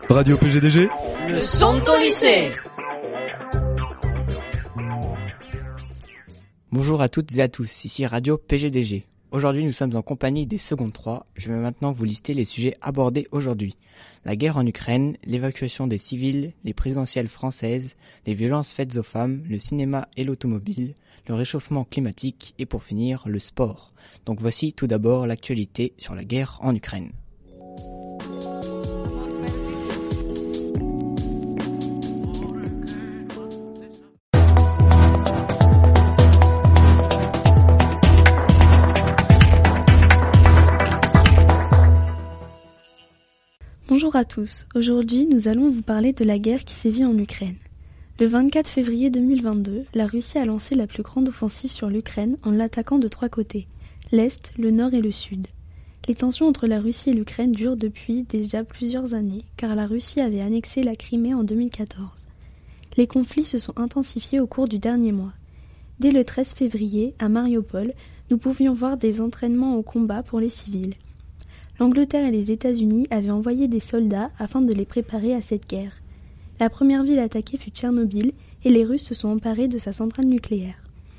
Radio PGDG, le son de ton lycée. Bonjour à toutes et à tous, ici Radio PGDG. Aujourd'hui nous sommes en compagnie des secondes 3. Je vais maintenant vous lister les sujets abordés aujourd'hui. La guerre en Ukraine, l'évacuation des civils, les présidentielles françaises, les violences faites aux femmes, le cinéma et l'automobile, le réchauffement climatique et pour finir le sport. Donc voici tout d'abord l'actualité sur la guerre en Ukraine. Bonjour à tous, aujourd'hui nous allons vous parler de la guerre qui sévit en Ukraine. Le 24 février 2022, la Russie a lancé la plus grande offensive sur l'Ukraine en l'attaquant de 3 côtés, l'Est, le Nord et le Sud. Les tensions entre la Russie et l'Ukraine durent depuis déjà plusieurs années, car la Russie avait annexé la Crimée en 2014. Les conflits se sont intensifiés au cours du dernier mois. Dès le 13 février, à Mariupol, nous pouvions voir des entraînements au combat pour les civils. L'Angleterre et les États-Unis avaient envoyé des soldats afin de les préparer à cette guerre. La première ville attaquée fut Tchernobyl et les Russes se sont emparés de sa centrale nucléaire.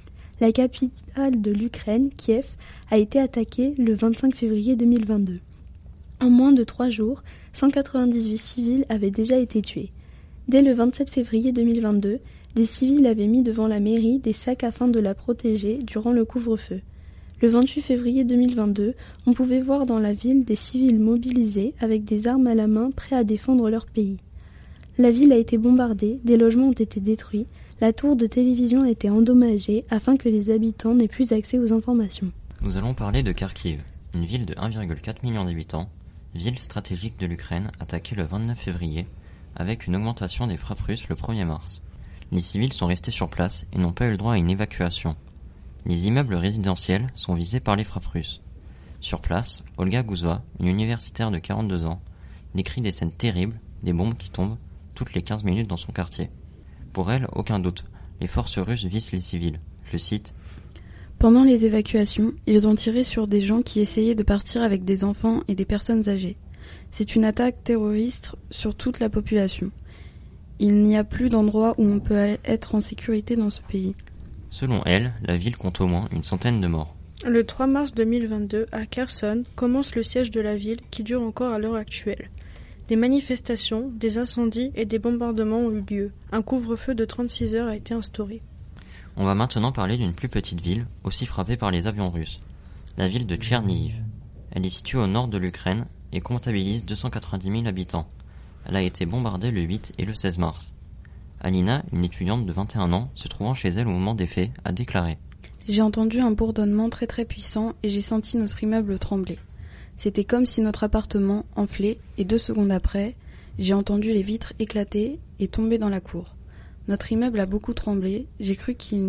La capitale de l'Ukraine, Kiev, a été attaquée le 25 février 2022. En moins de 3 jours, 198 civils avaient déjà été tués. Dès le 27 février 2022, des civils avaient mis devant la mairie des sacs afin de la protéger durant le couvre-feu. Le 28 février 2022, on pouvait voir dans la ville des civils mobilisés avec des armes à la main prêts à défendre leur pays. La ville a été bombardée, des logements ont été détruits, la tour de télévision a été endommagée afin que les habitants n'aient plus accès aux informations. Nous allons parler de Kharkiv, une ville de 1,4 million d'habitants, ville stratégique de l'Ukraine attaquée le 29 février, avec une augmentation des frappes russes le 1er mars. Les civils sont restés sur place et n'ont pas eu le droit à une évacuation. Les immeubles résidentiels sont visés par les frappes russes. Sur place, Olga Guzova, une universitaire de 42 ans, décrit des scènes terribles, des bombes qui tombent toutes les 15 minutes dans son quartier. Pour elle, aucun doute, les forces russes visent les civils. Je cite : « Pendant les évacuations, ils ont tiré sur des gens qui essayaient de partir avec des enfants et des personnes âgées. C'est une attaque terroriste sur toute la population. Il n'y a plus d'endroit où on peut être en sécurité dans ce pays. » Selon elle, la ville compte au moins une centaine de morts. Le 3 mars 2022, à Kherson, commence le siège de la ville qui dure encore à l'heure actuelle. Des manifestations, des incendies et des bombardements ont eu lieu. Un couvre-feu de 36 heures a été instauré. On va maintenant parler d'une plus petite ville, aussi frappée par les avions russes. La ville de Tchernihiv. Elle est située au nord de l'Ukraine et comptabilise 290 000 habitants. Elle a été bombardée le 8 et le 16 mars. Alina, une étudiante de 21 ans, se trouvant chez elle au moment des faits, a déclaré : « J'ai entendu un bourdonnement très très puissant et j'ai senti notre immeuble trembler. C'était comme si notre appartement enflait et 2 secondes après, j'ai entendu les vitres éclater et tomber dans la cour. Notre immeuble a beaucoup tremblé, j'ai cru qu'il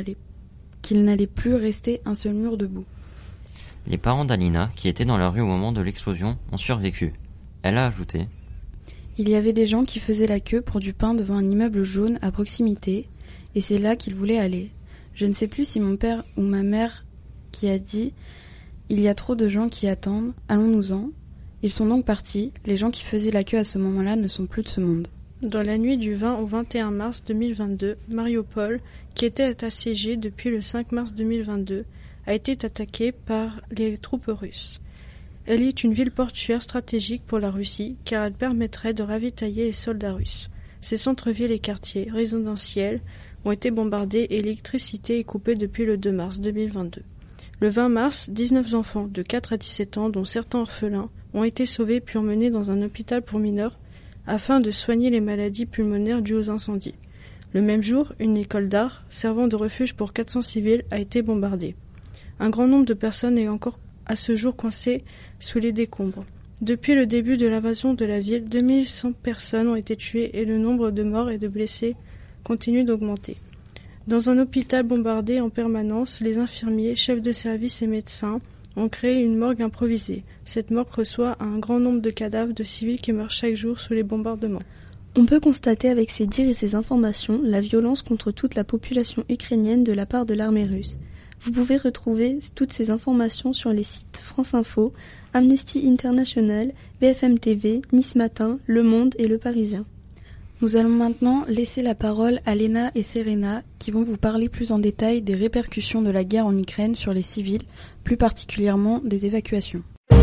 n'allait plus rester un seul mur debout. » Les parents d'Alina, qui étaient dans la rue au moment de l'explosion, ont survécu. Elle a ajouté : « Il y avait des gens qui faisaient la queue pour du pain devant un immeuble jaune à proximité, et c'est là qu'ils voulaient aller. Je ne sais plus si mon père ou ma mère qui a dit « Il y a trop de gens qui attendent, allons-nous-en ». Ils sont donc partis, les gens qui faisaient la queue à ce moment-là ne sont plus de ce monde. Dans la nuit du 20 au 21 mars 2022, Mariupol, qui était assiégée depuis le 5 mars 2022, a été attaquée par les troupes russes. Elle est une ville portuaire stratégique pour la Russie car elle permettrait de ravitailler les soldats russes. Ses centres-villes et quartiers résidentiels ont été bombardés et l'électricité est coupée depuis le 2 mars 2022. Le 20 mars, 19 enfants de 4 à 17 ans, dont certains orphelins, ont été sauvés puis emmenés dans un hôpital pour mineurs afin de soigner les maladies pulmonaires dues aux incendies. Le même jour, une école d'art, servant de refuge pour 400 civils, a été bombardée. Un grand nombre de personnes est encore à ce jour coincées sous les décombres. Depuis le début de l'invasion de la ville, 2100 personnes ont été tuées et le nombre de morts et de blessés continue d'augmenter. Dans un hôpital bombardé en permanence, les infirmiers, chefs de service et médecins ont créé une morgue improvisée. Cette morgue reçoit un grand nombre de cadavres de civils qui meurent chaque jour sous les bombardements. On peut constater avec ces dires et ces informations la violence contre toute la population ukrainienne de la part de l'armée russe. Vous pouvez retrouver toutes ces informations sur les sites France Info, Amnesty International, BFM TV, Nice Matin, Le Monde et Le Parisien. Nous allons maintenant laisser la parole à Léna et Serena qui vont vous parler plus en détail des répercussions de la guerre en Ukraine sur les civils, plus particulièrement des évacuations.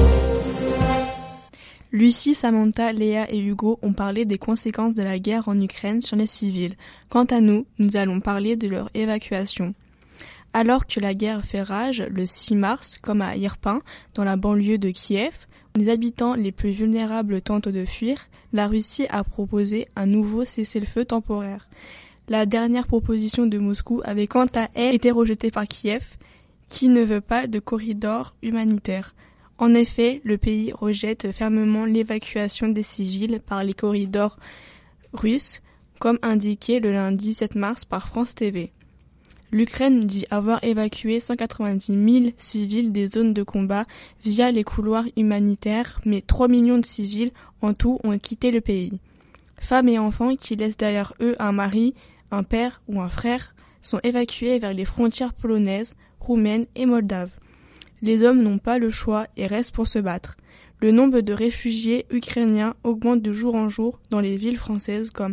Lucie, Samantha, Léa et Hugo ont parlé des conséquences de la guerre en Ukraine sur les civils. Quant à nous, nous allons parler de leur évacuation. Alors que la guerre fait rage, le 6 mars, comme à Irpin, dans la banlieue de Kiev, où les habitants les plus vulnérables tentent de fuir, la Russie a proposé un nouveau cessez-le-feu temporaire. La dernière proposition de Moscou avait quant à elle été rejetée par Kiev, qui ne veut pas de corridor humanitaire. En effet, le pays rejette fermement l'évacuation des civils par les corridors russes, comme indiqué le lundi 7 mars par France TV. L'Ukraine dit avoir évacué 190 000 civils des zones de combat via les couloirs humanitaires, mais 3 millions de civils en tout ont quitté le pays. Femmes et enfants qui laissent derrière eux un mari, un père ou un frère sont évacués vers les frontières polonaises, roumaines et moldaves. Les hommes n'ont pas le choix et restent pour se battre. Le nombre de réfugiés ukrainiens augmente de jour en jour dans les villes françaises comme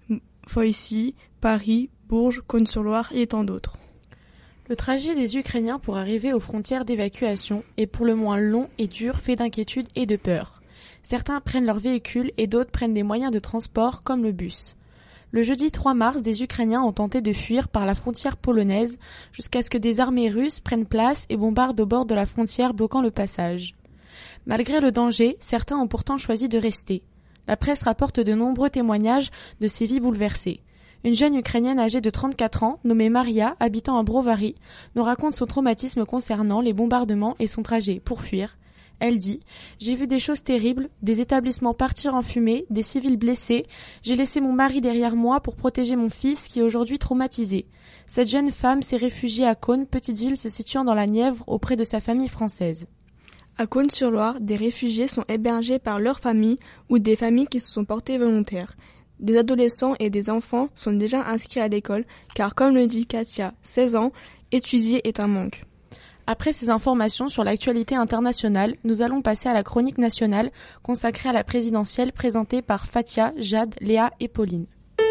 Poissy, Paris, Bourges, Cosne-sur-Loire et tant d'autres. Le trajet des Ukrainiens pour arriver aux frontières d'évacuation est pour le moins long et dur, fait d'inquiétude et de peur. Certains prennent leur véhicule et d'autres prennent des moyens de transport comme le bus. Le jeudi 3 mars, des Ukrainiens ont tenté de fuir par la frontière polonaise jusqu'à ce que des armées russes prennent place et bombardent au bord de la frontière, bloquant le passage. Malgré le danger, certains ont pourtant choisi de rester. La presse rapporte de nombreux témoignages de ces vies bouleversées. Une jeune Ukrainienne âgée de 34 ans, nommée Maria, habitant à Brovary, nous raconte son traumatisme concernant les bombardements et son trajet pour fuir. Elle dit « J'ai vu des choses terribles, des établissements partir en fumée, des civils blessés. J'ai laissé mon mari derrière moi pour protéger mon fils qui est aujourd'hui traumatisé. » Cette jeune femme s'est réfugiée à Cosne, petite ville se situant dans la Nièvre, auprès de sa famille française. À Cosne-sur-Loire, des réfugiés sont hébergés par leurs familles ou des familles qui se sont portées volontaires. Des adolescents et des enfants sont déjà inscrits à l'école car, comme le dit Katia, 16 ans, étudier est un manque. Après ces informations sur l'actualité internationale, nous allons passer à la chronique nationale consacrée à la présidentielle présentée par Fatia, Jade, Léa et Pauline.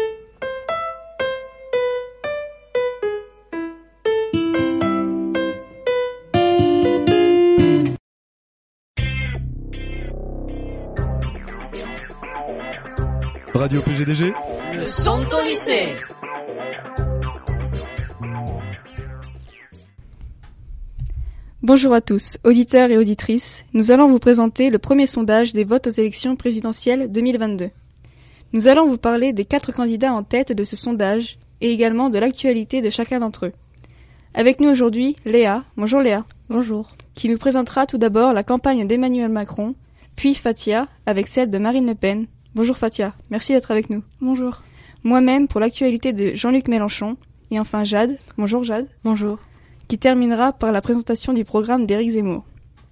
Radio PGDG, le son de ton lycée. Bonjour à tous, auditeurs et auditrices. Nous allons vous présenter le premier sondage des votes aux élections présidentielles 2022. Nous allons vous parler des 4 candidats en tête de ce sondage et également de l'actualité de chacun d'entre eux. Avec nous aujourd'hui, Léa. Bonjour Léa. Bonjour. Qui nous présentera tout d'abord la campagne d'Emmanuel Macron, puis Fatia avec celle de Marine Le Pen. Bonjour Fatia, merci d'être avec nous. Bonjour. Moi-même pour l'actualité de Jean-Luc Mélenchon et enfin Jade. Bonjour Jade. Bonjour. Qui terminera par la présentation du programme d'Éric Zemmour.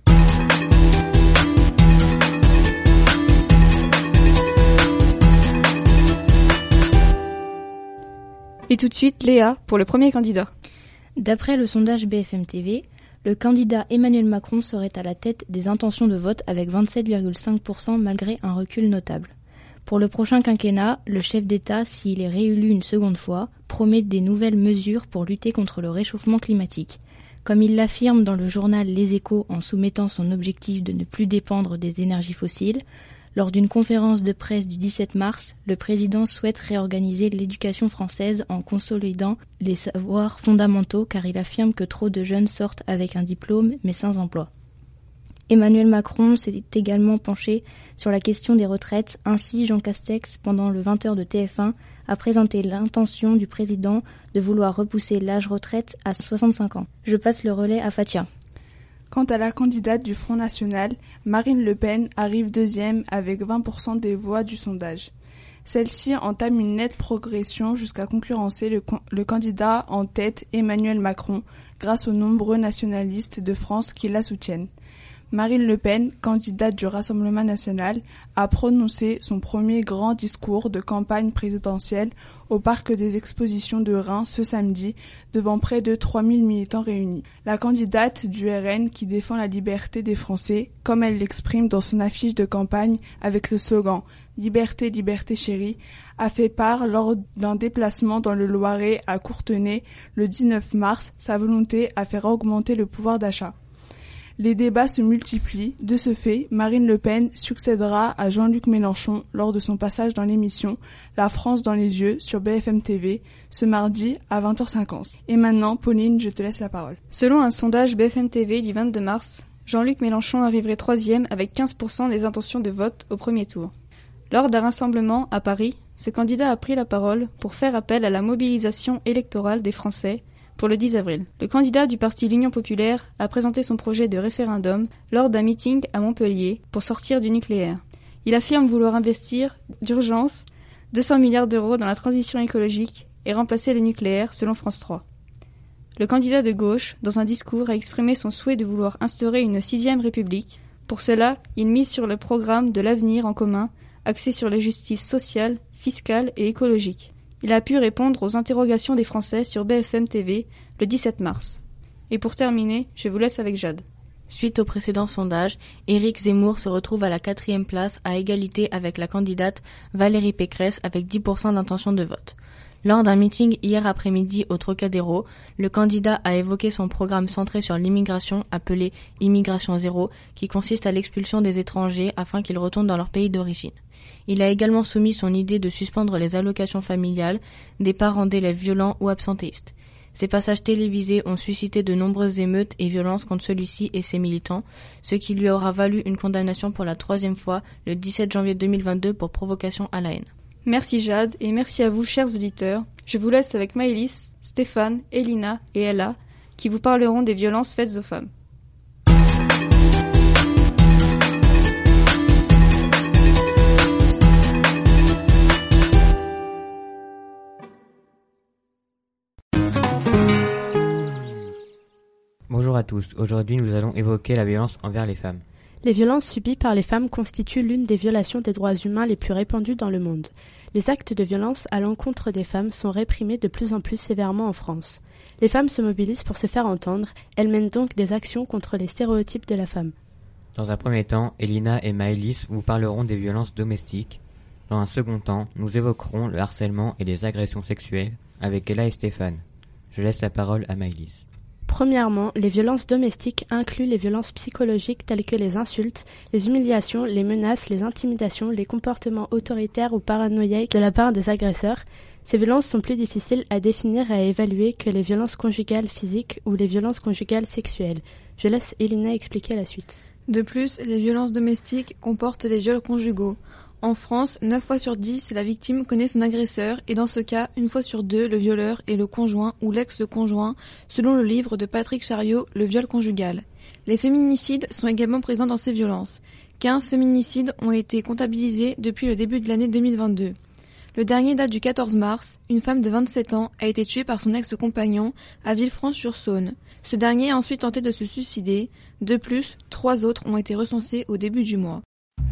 Et tout de suite, Léa, pour le premier candidat. D'après le sondage BFM TV, le candidat Emmanuel Macron serait à la tête des intentions de vote avec 27,5% malgré un recul notable. Pour le prochain quinquennat, le chef d'État, s'il est réélu une seconde fois, promet des nouvelles mesures pour lutter contre le réchauffement climatique. Comme il l'affirme dans le journal Les Échos en soumettant son objectif de ne plus dépendre des énergies fossiles, lors d'une conférence de presse du 17 mars, le président souhaite réorganiser l'éducation française en consolidant les savoirs fondamentaux car il affirme que trop de jeunes sortent avec un diplôme mais sans emploi. Emmanuel Macron s'est également penché sur la question des retraites. Ainsi, Jean Castex, pendant le 20h de TF1, a présenté l'intention du président de vouloir repousser l'âge retraite à 65 ans. Je passe le relais à Fatia. Quant à la candidate du Front National, Marine Le Pen arrive deuxième avec 20% des voix du sondage. Celle-ci entame une nette progression jusqu'à concurrencer le candidat en tête Emmanuel Macron grâce aux nombreux nationalistes de France qui la soutiennent. Marine Le Pen, candidate du Rassemblement national, a prononcé son premier grand discours de campagne présidentielle au parc des expositions de Reims ce samedi devant près de 3000 militants réunis. La candidate du RN qui défend la liberté des Français, comme elle l'exprime dans son affiche de campagne avec le slogan « Liberté, liberté chérie », a fait part lors d'un déplacement dans le Loiret à Courtenay le 19 mars sa volonté à faire augmenter le pouvoir d'achat. Les débats se multiplient. De ce fait, Marine Le Pen succédera à Jean-Luc Mélenchon lors de son passage dans l'émission La France dans les yeux sur BFM TV ce mardi à 20h50. Et maintenant, Pauline, je te laisse la parole. Selon un sondage BFM TV du 22 mars, Jean-Luc Mélenchon arriverait 3e avec 15% des intentions de vote au premier tour. Lors d'un rassemblement à Paris, ce candidat a pris la parole pour faire appel à la mobilisation électorale des Français pour le 10 avril. Le candidat du parti L'Union populaire a présenté son projet de référendum lors d'un meeting à Montpellier pour sortir du nucléaire. Il affirme vouloir investir d'urgence 200 milliards d'euros dans la transition écologique et remplacer le nucléaire selon France 3. Le candidat de gauche, dans un discours, a exprimé son souhait de vouloir instaurer une 6e république. Pour cela, il mise sur le programme de l'avenir en commun, axé sur les justices sociales, fiscales et écologiques. Il a pu répondre aux interrogations des Français sur BFM TV le 17 mars. Et pour terminer, je vous laisse avec Jade. Suite au précédent sondage, Éric Zemmour se retrouve à la 4e place à égalité avec la candidate Valérie Pécresse avec 10% d'intention de vote. Lors d'un meeting hier après-midi au Trocadéro, le candidat a évoqué son programme centré sur l'immigration appelé Immigration Zéro, qui consiste à l'expulsion des étrangers afin qu'ils retournent dans leur pays d'origine. Il a également soumis son idée de suspendre les allocations familiales des parents d'élèves violents ou absentéistes. Ces passages télévisés ont suscité de nombreuses émeutes et violences contre celui-ci et ses militants, ce qui lui aura valu une condamnation pour la 3e fois le 17 janvier 2022 pour provocation à la haine. Merci Jade et merci à vous chers auditeurs. Je vous laisse avec Maëlys, Stéphane, Elina et Ella qui vous parleront des violences faites aux femmes. Bonjour à tous, aujourd'hui nous allons évoquer la violence envers les femmes. Les violences subies par les femmes constituent l'une des violations des droits humains les plus répandues dans le monde. Les actes de violence à l'encontre des femmes sont réprimés de plus en plus sévèrement en France. Les femmes se mobilisent pour se faire entendre, elles mènent donc des actions contre les stéréotypes de la femme. Dans un premier temps, Elina et Maëlys vous parleront des violences domestiques. Dans un second temps, nous évoquerons le harcèlement et les agressions sexuelles avec Ella et Stéphane. Je laisse la parole à Maëlys. Premièrement, les violences domestiques incluent les violences psychologiques telles que les insultes, les humiliations, les menaces, les intimidations, les comportements autoritaires ou paranoïaques de la part des agresseurs. Ces violences sont plus difficiles à définir et à évaluer que les violences conjugales physiques ou les violences conjugales sexuelles. Je laisse Elina expliquer la suite. De plus, les violences domestiques comportent des viols conjugaux. En France, 9 fois sur 10, la victime connaît son agresseur et dans ce cas, 1 fois sur 2, le violeur est le conjoint ou l'ex-conjoint, selon le livre de Patrick Chariot, Le viol conjugal. Les féminicides sont également présents dans ces violences. 15 féminicides ont été comptabilisés depuis le début de l'année 2022. Le dernier date du 14 mars, une femme de 27 ans a été tuée par son ex-compagnon à Villefranche-sur-Saône. Ce dernier a ensuite tenté de se suicider. De plus, 3 autres ont été recensés au début du mois.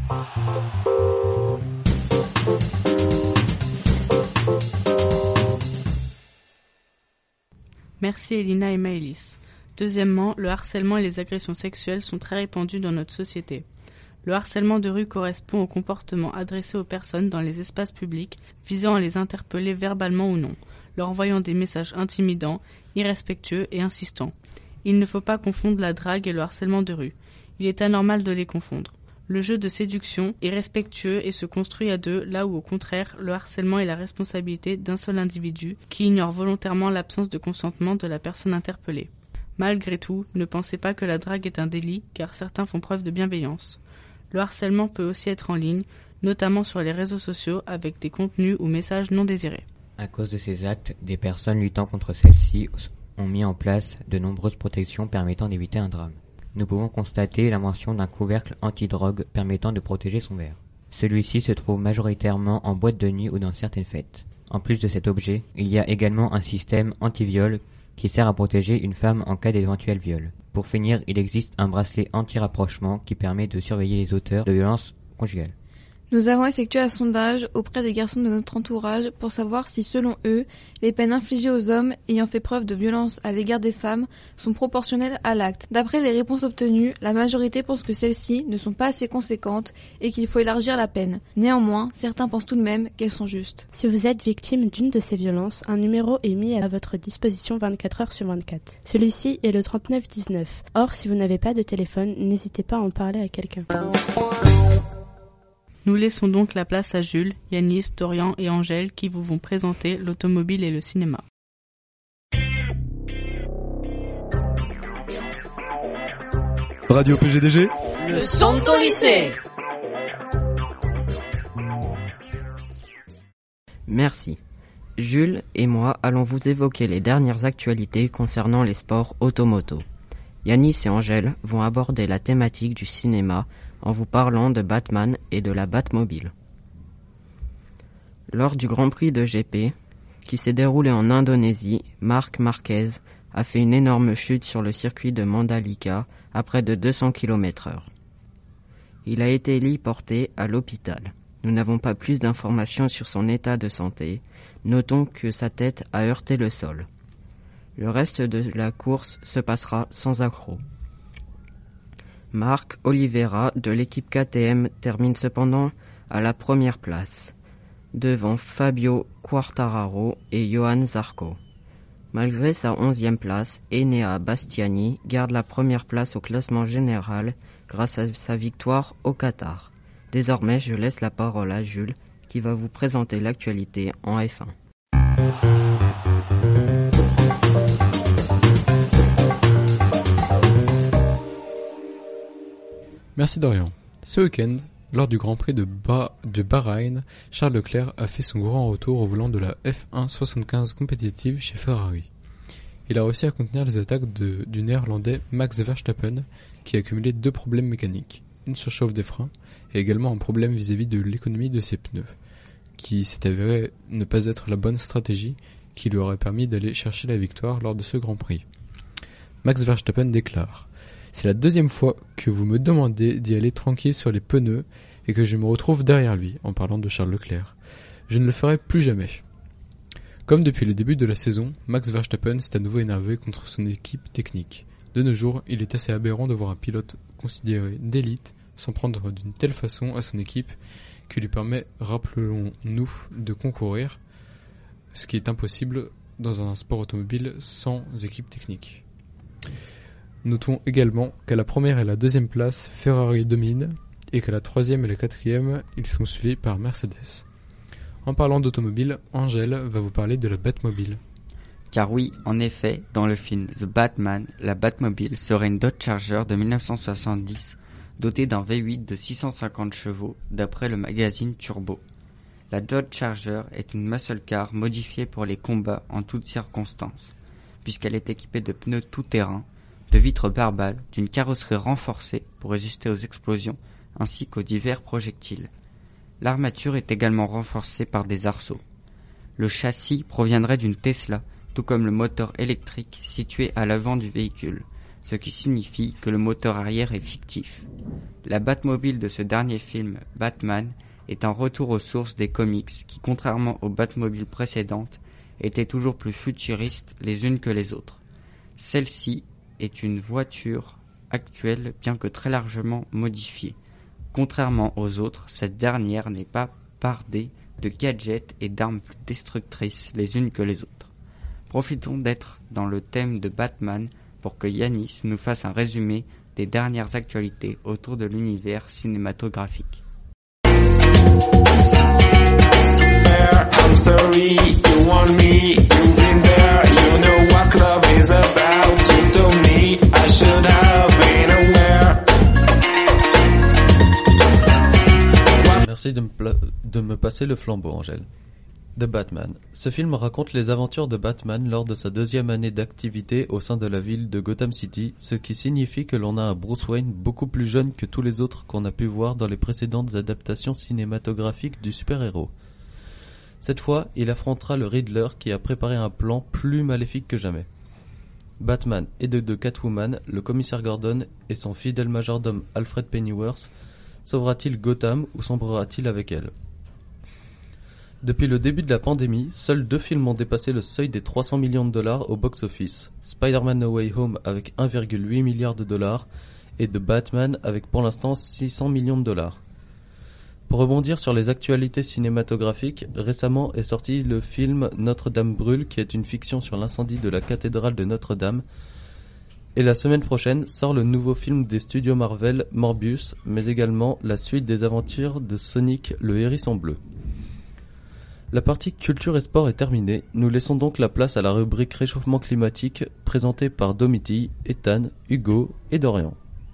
Merci Elina et Maëlys. Deuxièmement, le harcèlement et les agressions sexuelles sont très répandus dans notre société. Le harcèlement de rue correspond au comportement adressé aux personnes dans les espaces publics visant à les interpeller verbalement ou non, leur envoyant des messages intimidants, irrespectueux et insistants. Il ne faut pas confondre la drague et le harcèlement de rue. Il est anormal de les confondre. Le jeu de séduction est respectueux et se construit à deux, là où au contraire, le harcèlement est la responsabilité d'un seul individu qui ignore volontairement l'absence de consentement de la personne interpellée. Malgré tout, ne pensez pas que la drague est un délit, car certains font preuve de bienveillance. Le harcèlement peut aussi être en ligne, notamment sur les réseaux sociaux avec des contenus ou messages non désirés. À cause de ces actes, des personnes luttant contre celles-ci ont mis en place de nombreuses protections permettant d'éviter un drame. Nous pouvons constater l'invention d'un couvercle anti-drogue permettant de protéger son verre. Celui-ci se trouve majoritairement en boîte de nuit ou dans certaines fêtes. En plus de cet objet, il y a également un système anti-viol qui sert à protéger une femme en cas d'éventuel viol. Pour finir, il existe un bracelet anti-rapprochement qui permet de surveiller les auteurs de violences conjugales. Nous avons effectué un sondage auprès des garçons de notre entourage pour savoir si, selon eux, les peines infligées aux hommes ayant fait preuve de violence à l'égard des femmes sont proportionnelles à l'acte. D'après les réponses obtenues, la majorité pense que celles-ci ne sont pas assez conséquentes et qu'il faut élargir la peine. Néanmoins, certains pensent tout de même qu'elles sont justes. Si vous êtes victime d'une de ces violences, un numéro est mis à votre disposition 24 heures sur 24. Celui-ci est le 3919. Or, si vous n'avez pas de téléphone, n'hésitez pas à en parler à quelqu'un. Nous laissons donc la place à Jules, Yanis, Dorian et Angèle qui vous vont présenter l'automobile et le cinéma. Radio PGDG, le son de ton lycée. Merci. Jules et moi allons vous évoquer les dernières actualités concernant les sports automoto. Yanis et Angèle vont aborder la thématique du cinéma en vous parlant de Batman et de la Batmobile. Lors du Grand Prix de GP, qui s'est déroulé en Indonésie, Marc Marquez a fait une énorme chute sur le circuit de Mandalika à près de 200 km/h. Il a été héliporté à l'hôpital. Nous n'avons pas plus d'informations sur son état de santé. Notons que sa tête a heurté le sol. Le reste de la course se passera sans accroc. Marc Oliveira de l'équipe KTM termine cependant à la première place, devant Fabio Quartararo et Johan Zarco. Malgré sa 11e place, Enea Bastiani garde la première place au classement général grâce à sa victoire au Qatar. Désormais, je laisse la parole à Jules qui va vous présenter l'actualité en F1. Merci Dorian. Ce week-end, lors du Grand Prix de Bahreïn, Charles Leclerc a fait son grand retour au volant de la F1 75 compétitive chez Ferrari. Il a réussi à contenir les attaques du néerlandais Max Verstappen, qui a accumulé 2 problèmes mécaniques, une surchauffe des freins et également un problème vis-à-vis de l'économie de ses pneus, qui s'est avéré ne pas être la bonne stratégie qui lui aurait permis d'aller chercher la victoire lors de ce Grand Prix. Max Verstappen déclare: c'est la 2e fois que vous me demandez d'y aller tranquille sur les pneus et que je me retrouve derrière lui, en parlant de Charles Leclerc. Je ne le ferai plus jamais. Comme depuis le début de la saison, Max Verstappen s'est à nouveau énervé contre son équipe technique. De nos jours, il est assez aberrant de voir un pilote considéré d'élite s'en prendre d'une telle façon à son équipe qui lui permet, rappelons-nous, de concourir, ce qui est impossible dans un sport automobile sans équipe technique. Notons également qu'à la première et la 2e place, Ferrari domine, et qu'à la 3e et la 4e, ils sont suivis par Mercedes. En parlant d'automobile, Angèle va vous parler de la Batmobile. Car oui, en effet, dans le film The Batman, la Batmobile serait une Dodge Charger de 1970, dotée d'un V8 de 650 chevaux, d'après le magazine Turbo. La Dodge Charger est une muscle car modifiée pour les combats en toutes circonstances, puisqu'elle est équipée de pneus tout-terrain, de vitres barbales, d'une carrosserie renforcée pour résister aux explosions ainsi qu'aux divers projectiles. L'armature est également renforcée par des arceaux. Le châssis proviendrait d'une Tesla, tout comme le moteur électrique situé à l'avant du véhicule, ce qui signifie que le moteur arrière est fictif. La Batmobile de ce dernier film, Batman, est un retour aux sources des comics qui, contrairement aux Batmobiles précédentes, étaient toujours plus futuristes les unes que les autres. Celle-ci est une voiture actuelle bien que très largement modifiée. Contrairement aux autres, cette dernière n'est pas bardée de gadgets et d'armes plus destructrices les unes que les autres. Profitons d'être dans le thème de Batman pour que Yanis nous fasse un résumé des dernières actualités autour de l'univers cinématographique. I'm sorry, you want me, you've been there, you know what love is about, you told me I should have been aware. Merci de me passer le flambeau, Angèle. The Batman. Ce film raconte les aventures de Batman lors de sa 2e année d'activité au sein de la ville de Gotham City, ce qui signifie que l'on a un Bruce Wayne beaucoup plus jeune que tous les autres qu'on a pu voir dans les précédentes adaptations cinématographiques du super-héros. Cette fois, il affrontera le Riddler qui a préparé un plan plus maléfique que jamais. Batman et de Catwoman, le commissaire Gordon et son fidèle majordome Alfred Pennyworth, sauvera-t-il Gotham ou sombrera-t-il avec elle? Depuis le début de la pandémie, seuls 2 films ont dépassé le seuil des 300 millions de dollars au box-office. Spider-Man No Way Home avec 1,8 milliard de dollars et The Batman avec pour l'instant 600 millions de dollars. Pour rebondir sur les actualités cinématographiques, récemment est sorti le film Notre-Dame brûle, qui est une fiction sur l'incendie de la cathédrale de Notre-Dame. Et la semaine prochaine sort le nouveau film des studios Marvel, Morbius, mais également la suite des aventures de Sonic le Hérisson bleu. La partie culture et sport est terminée, nous laissons donc la place à la rubrique réchauffement climatique présentée par Domiti, Ethan, Hugo et Dorian.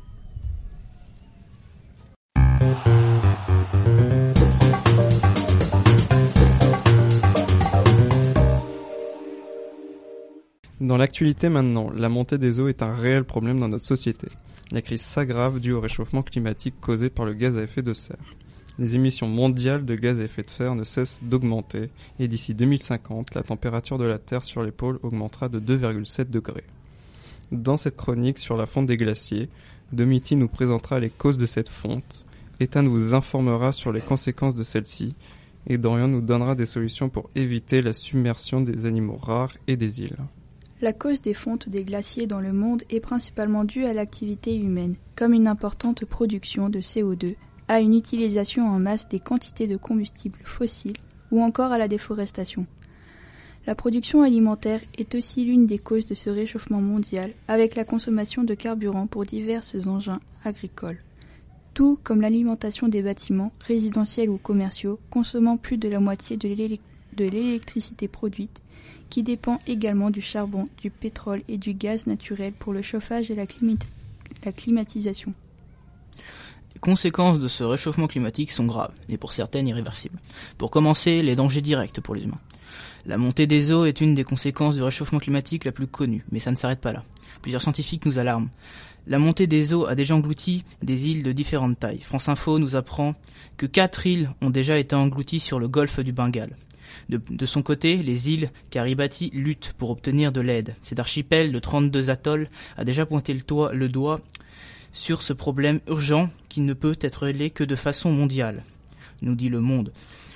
Dans l'actualité maintenant, la montée des eaux est un réel problème dans notre société. La crise s'aggrave due au réchauffement climatique causé par le gaz à effet de serre. Les émissions mondiales de gaz à effet de serre ne cessent d'augmenter et d'ici 2050, la température de la Terre sur les pôles augmentera de 2,7 degrés. Dans cette chronique sur la fonte des glaciers, Domiti nous présentera les causes de cette fonte, Ethan vous informera sur les conséquences de celle-ci et Dorian nous donnera des solutions pour éviter la submersion des animaux rares et des îles. La cause des fontes des glaciers dans le monde est principalement due à l'activité humaine, comme une importante production de CO2, à une utilisation en masse des quantités de combustibles fossiles ou encore à la déforestation. La production alimentaire est aussi l'une des causes de ce réchauffement mondial, avec la consommation de carburant pour divers engins agricoles. Tout comme l'alimentation des bâtiments, résidentiels ou commerciaux, consommant plus de la moitié de l'électricité produite, qui dépend également du charbon, du pétrole et du gaz naturel pour le chauffage et la climatisation. Les conséquences de ce réchauffement climatique sont graves, et pour certaines irréversibles. Pour commencer, les dangers directs pour les humains. La montée des eaux est une des conséquences du réchauffement climatique la plus connue, mais ça ne s'arrête pas là. Plusieurs scientifiques nous alarment. La montée des eaux a déjà englouti des îles de différentes tailles. France Info nous apprend que 4 îles ont déjà été englouties sur le golfe du Bengale. De son côté, les îles Kiribati luttent pour obtenir de l'aide. Cet archipel de 32 atolls a déjà pointé le doigt sur ce problème urgent qui ne peut être réglé que de façon mondiale, nous dit Le Monde.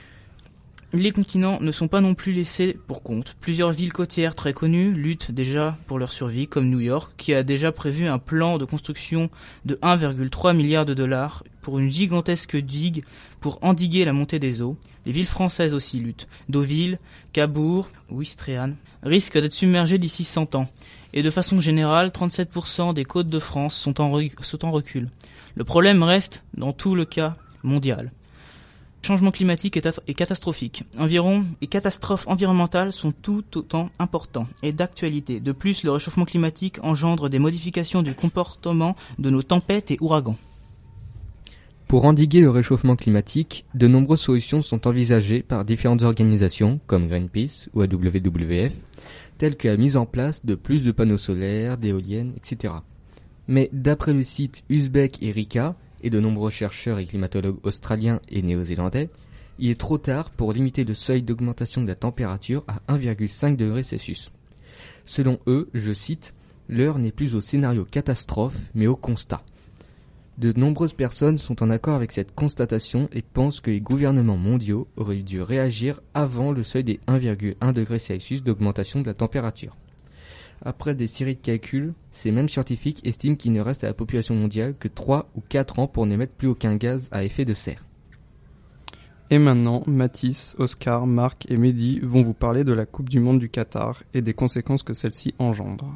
Les continents ne sont pas non plus laissés pour compte. Plusieurs villes côtières très connues luttent déjà pour leur survie, comme New York, qui a déjà prévu un plan de construction de 1,3 milliard de dollars pour une gigantesque digue pour endiguer la montée des eaux. Les villes françaises aussi luttent. Deauville, Cabourg, Ouistreham risquent d'être submergées d'ici 100 ans. Et de façon générale, 37% des côtes de France sont en recul. Le problème reste, dans tout le cas, mondial. Le changement climatique est catastrophique. Les catastrophes environnementales sont tout autant importantes et d'actualité. De plus, le réchauffement climatique engendre des modifications du comportement de nos tempêtes et ouragans. Pour endiguer le réchauffement climatique, de nombreuses solutions sont envisagées par différentes organisations comme Greenpeace ou la WWF, telles que la mise en place de plus de panneaux solaires, d'éoliennes, etc. Mais d'après le site Uzbek et Rika, et de nombreux chercheurs et climatologues australiens et néo-zélandais, il est trop tard pour limiter le seuil d'augmentation de la température à 1,5 degré Celsius. Selon eux, je cite, « L'heure n'est plus au scénario catastrophe, mais au constat ». De nombreuses personnes sont en accord avec cette constatation et pensent que les gouvernements mondiaux auraient dû réagir avant le seuil des 1,1 degré Celsius d'augmentation de la température. Après des séries de calculs, ces mêmes scientifiques estiment qu'il ne reste à la population mondiale que 3 ou 4 ans pour n'émettre plus aucun gaz à effet de serre. Et maintenant, Mathis, Oscar, Marc et Mehdi vont vous parler de la Coupe du Monde du Qatar et des conséquences que celle-ci engendre.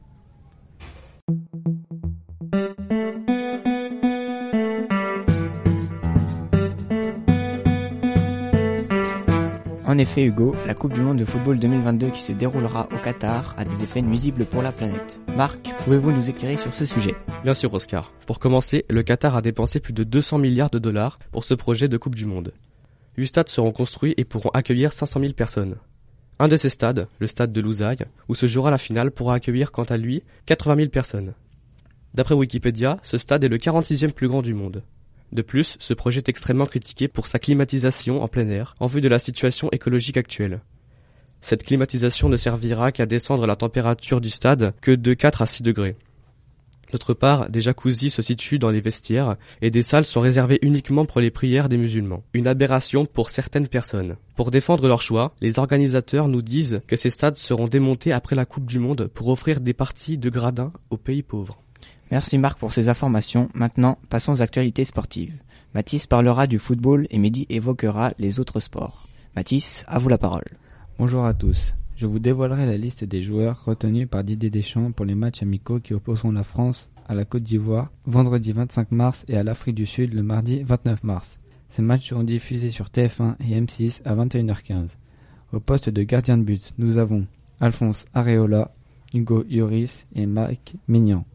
En effet, Hugo, la Coupe du Monde de football 2022 qui se déroulera au Qatar a des effets nuisibles pour la planète. Marc, pouvez-vous nous éclairer sur ce sujet ? Bien sûr, Oscar. Pour commencer, le Qatar a dépensé plus de 200 milliards de dollars pour ce projet de Coupe du Monde. 8 stades seront construits et pourront accueillir 500 000 personnes. Un de ces stades, le stade de Lusail, où se jouera la finale, pourra accueillir quant à lui 80 000 personnes. D'après Wikipédia, ce stade est le 46e plus grand du monde. De plus, ce projet est extrêmement critiqué pour sa climatisation en plein air, en vue de la situation écologique actuelle. Cette climatisation ne servira qu'à descendre la température du stade que de 4 à 6 degrés. D'autre part, des jacuzzis se situent dans les vestiaires et des salles sont réservées uniquement pour les prières des musulmans. Une aberration pour certaines personnes. Pour défendre leur choix, les organisateurs nous disent que ces stades seront démontés après la Coupe du Monde pour offrir des parties de gradins aux pays pauvres. Merci Marc pour ces informations. Maintenant, passons aux actualités sportives. Mathis parlera du football et Mehdi évoquera les autres sports. Mathis, à vous la parole. Bonjour à tous. Je vous dévoilerai la liste des joueurs retenus par Didier Deschamps pour les matchs amicaux qui opposeront la France à la Côte d'Ivoire vendredi 25 mars et à l'Afrique du Sud le mardi 29 mars. Ces matchs seront diffusés sur TF1 et M6 à 21h15. Au poste de gardien de but, nous avons Alphonse Areola, Hugo Lloris et Mike Maignan.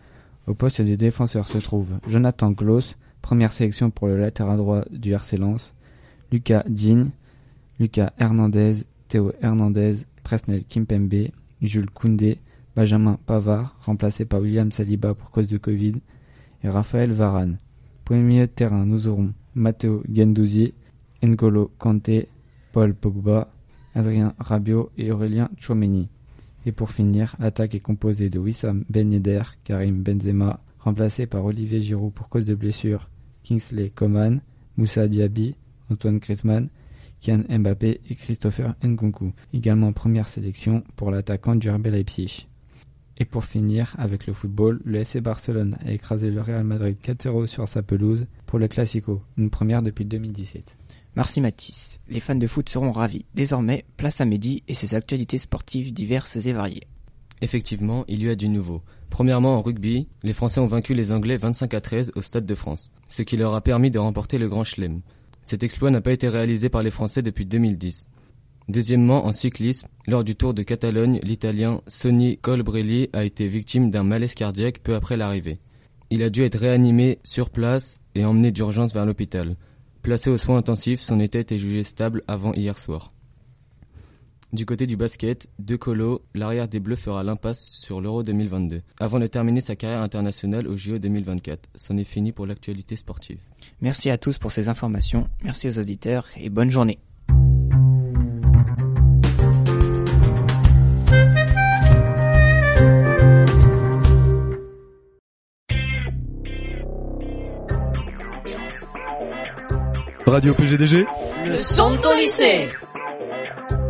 Au poste de défenseur se trouvent Jonathan Klaus, première sélection pour le latéral droit du RC Lens, Lucas Digne, Lucas Hernandez, Théo Hernandez, Presnel Kimpembe, Jules Koundé, Benjamin Pavard, remplacé par William Saliba pour cause de Covid, et Raphaël Varane. Pour le milieu de terrain, nous aurons Matteo Guendouzi, N'Golo Kanté, Paul Pogba, Adrien Rabiot et Aurélien Tchouameni. Et pour finir, l'attaque est composée de Wissam Ben Yedder, Karim Benzema, remplacé par Olivier Giroud pour cause de blessure, Kingsley Coman, Moussa Diaby, Antoine Griezmann, Kylian Mbappé et Christopher Nkunku, également première sélection pour l'attaquant du RB Leipzig. Et pour finir, avec le football, le FC Barcelone a écrasé le Real Madrid 4-0 sur sa pelouse pour le Classico, une première depuis 2017. Merci Mathis. Les fans de foot seront ravis. Désormais, place à Mehdi et ses actualités sportives diverses et variées. Effectivement, il y a du nouveau. Premièrement, en rugby, les Français ont vaincu les Anglais 25-13 au Stade de France, ce qui leur a permis de remporter le Grand Chelem. Cet exploit n'a pas été réalisé par les Français depuis 2010. Deuxièmement, en cyclisme, lors du Tour de Catalogne, l'Italien Sonny Colbrelli a été victime d'un malaise cardiaque peu après l'arrivée. Il a dû être réanimé sur place et emmené d'urgence vers l'hôpital. Placé aux soins intensifs, son état était jugé stable avant hier soir. Du côté du basket, De Colo, l'arrière des Bleus fera l'impasse sur l'Euro 2022, avant de terminer sa carrière internationale au JO 2024. C'en est fini pour l'actualité sportive. Merci à tous pour ces informations, merci aux auditeurs et bonne journée. Radio PGDG, le son de ton lycée.